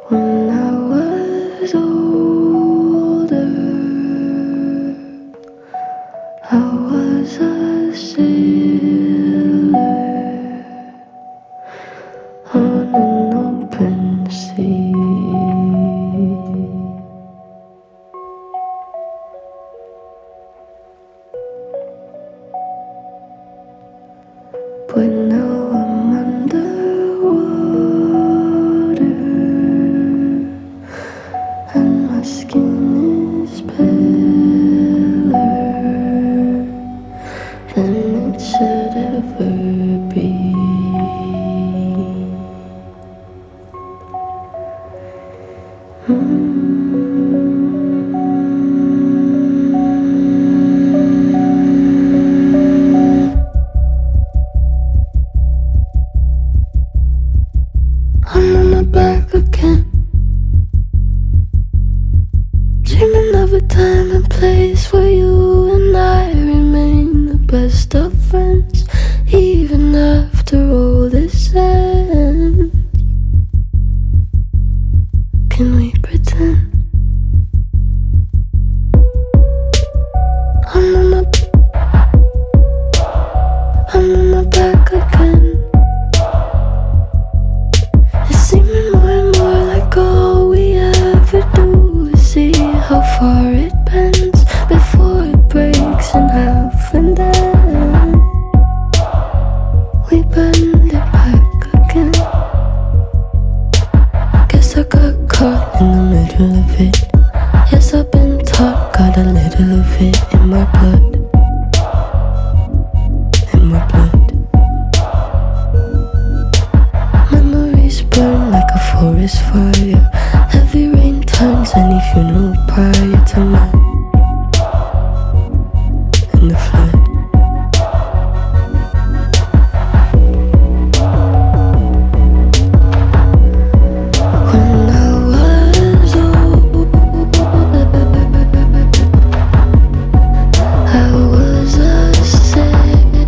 When I was older, I was a sailor on an open sea. But now I'm underwater and my skin is paler than it should ever be. I'm on my back again, dreaming of a time and place where you and I remain the best of friends, even after all this ends. Can we pretend? I'm on my back again. It's seeming more and more like all we ever do is see how far it bends before it breaks in half, and then we bend it back again. Guess I got caught in the middle of it. Yes, I've been taught, got a little of it in my blood. In my blood. Memories burn like a forest fire. Heavy rain turns any funeral prior to mine. In the flood. When I was older, I was a sailor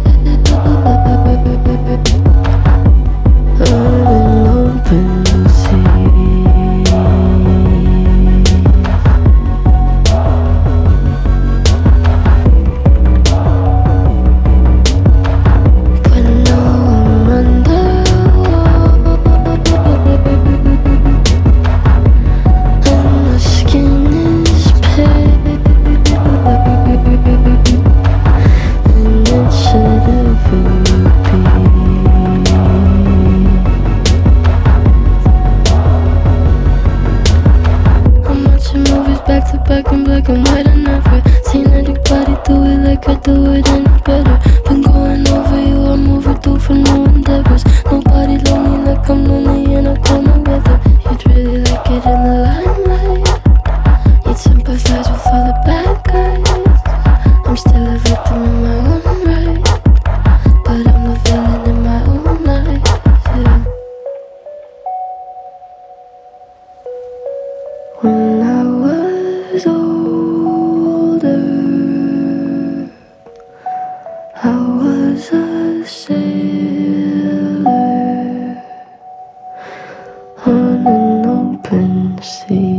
on an open sea. But now I'm underwater and my skin is pale and it should ever be. I'm watching movies back to back in black and white. I never seen anybody do it like I do it any better. Been going over you, I'm overdue for new endeavors. Nobody love me like I'm lonely and I don't know whether you'd really like it in the limelight. You'd sympathize with all the bad guys. I'm still a victim in my own right, but I'm the villain in my own life, yeah. When I was older, I was a sailor on an open sea.